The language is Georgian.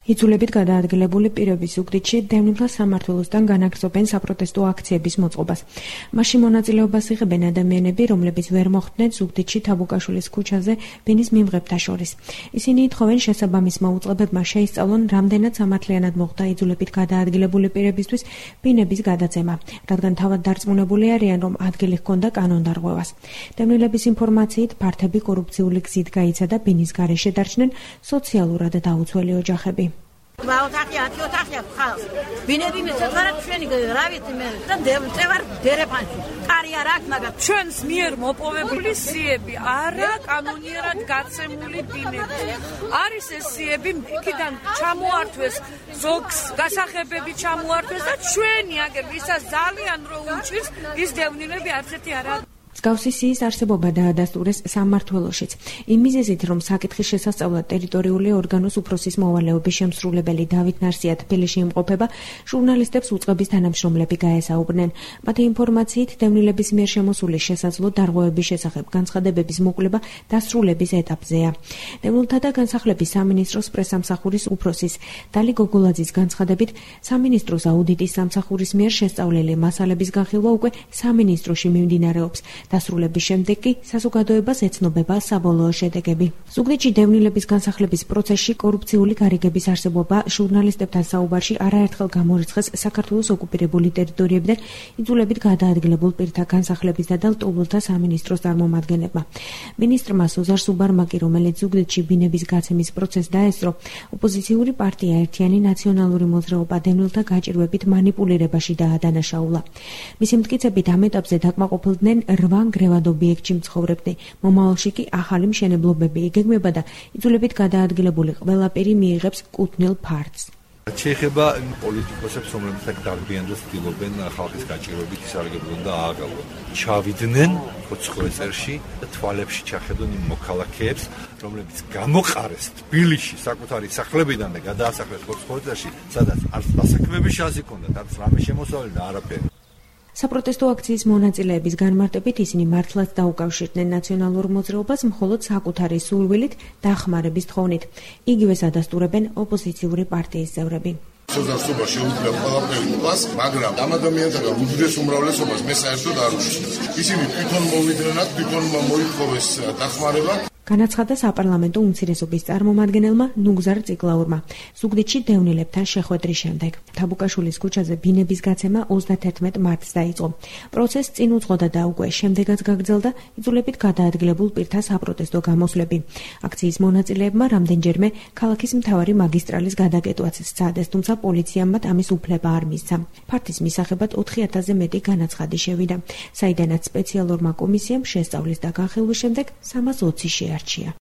იძულებით გადაადგილებული პირების ზუგდიდში დევნილთა სამმართველოსთან განაგრძობენ საპროტესტო აქციების მოწყობას. მასში მონაწილეობას იღებენ ადამიანები, რომლებიც ვერ მოხვდნენ ზუგდიდში თაბუკაშვილის ქუჩაზე ბინის მიმღებთა შორის. ისინი ითხოვენ შესაბამის მოუწყებებმა შეისწავლონ, რამდენად სამართლიანად მოხდა იძულებით გადაადგილებული პირებისთვის ბინების გადაცემა, რადგან თავად დარწმუნებული არიან, რომ ადგილი ჰქონდა კანონდარღვევას. დევნილების ინფორმაციით, ფართები კორუფციული გზით გაიცადა ბინის გარეშე დარჩნენ სოციალურად დაუცველი ოჯახები. ოთახია ხალხს ბინები მეცეtvara ჩვენი რა ვიცი მე და დევარ დერეფანში კარი არ აქვს მაგრამ ჩვენს მიერ მოპოვებული სიები არა კანონიერად გაცემული ბინები არის ეს სიები იქიდან ჩამოართვეს ზოგს გასახებები ჩამოართვეს და ჩვენი აგერ ვისაც ძალიან რო უჭირს ის დევნილები არც ერთი არა მსგავსი სიის არსებობა დაადასტურეს სამმართველოშიც. იმ მიზეზით, რომ საკითხის შესასწავლად ტერიტორიული ორგანოს უფროსის მოვალეობის შემსრულებელი დავით ნარსია თბილისში იმყოფება, ჟურნალისტებს უწყების თანამშრომლები გაესაუბრნენ. მათი ინფორმაციით, დევნილების მიერ შემოსული შესაძლო დარღვევების შესახებ განცხადებების მოკვლევა დასრულების ეტაპზეა. დევნილთა და განსახლების სამინისტროს პრესამსახურის უფროსის დალი გოგოლაძის განცხადებით, სამინისტროს აუდიტის სამსახურის მიერ შესწავლილი მასალების განხილვა უკვე სამინისტროში მიმდინარეობს. დასრულების შემდეგ კი საზოგადოებას ეცნობება საბოლოო შედეგები. ზუგდიდში დევნილების განსახლების პროცესში კორუფციული გარიგების არსებობა ჟურნალისტებთან საუბარში არაერთხელ გამორიცხეს საქართველოს ოკუპირებული ტერიტორიებიდან იძულებით გადაადგილებულ პირთა განსახლების დადალ ტობილთა სამინისტროს წარმომადგენლებმა. მინისტრმა სოზარ სუბარმა კი, რომელიც ზუგდიდში ბინების გაცემის პროცესს დაესწრო, ოპოზიციური პარტია ერთიანი ნაციონალური მოძრაობა დევნილთა გაჭირვებით მანიპულირებაში დაადანაშაულა. მისი მტკიცებით ამ ეტაპზე დაკმაყოფილდნენ 8 ნგრევად ობიექტში მცხოვრებდი. მომავალში კი ახალი მშენებლობები იგეგმება და იძულებით გადაადგილებული ყველა პირი მიიღებს კუთვნილ ფარდს. შეეხება პოლიტიკოსებს, რომლებსაც დარბიანდეს ცდილობენ ხალხის გაჭირვებით ისარგებლონ და ააღალონ. ჩავიდნენ 20 წელში და თვალებში ჩახედონ იმ მოქალაქეებს, რომლებიც გამოყარეს თბილისში საკუთარი სახლებიდან და გადაასახლეს 20 წელში, სადაც არც დასაქმების შანსი ჰქონდათ, არც რამე შემოსავალი და არაფერი. საპროტესტო აქციის მონაწილეების განმარტებით ისინი მართლაც დაუკავშირდნენ ნაციონალურ მოძრაობას მხოლოდ საკუთარი სურვილით დახმარების თხოვნით. იგივეს ადასტურებენ ოპოზიციური პარტიის წევრები. სოზარსობა შეუძლია ყველაფერი მოყავს, მაგრამ ამ ადამიანთა უდიდეს უმრავლესობას მე საერთოდ არ უშავს. ისინი თვითონ მოვიდნენ, თვითონ მოითხოვეს დახმარება. განაცხადა საპარლამენტო უმცირესობის წარმომადგენელმა ნუგზარ ციკლაურმა. ზუგდიდში დევნილებთან შეხვედრის შემდეგ თაბუკაშვილის ქუჩაზე ბინების გაცემა 31 მარტს დაიწყო. პროცესს წინ უძღოდა და უკვე შემდეგაც გაგრძელდა იძულებით გადაადგილებულ პირთა საპროტესტო გამოსვლები. აქციის მონაწილეებმა რამდენჯერმე ქალაქის მთავარი მაგისტრალის გადაკეტვაც სცადეს, თუმცა პოლიციამ მათ ამის უფლება არ მისცა. ფართის მისაღებად 4000-ზე მეტი განაცხადი შევიდა, საიდანაც სპეციალურმა კომისიამ შესწავლის და განხილვის შემდეგ 320 შეარჩია.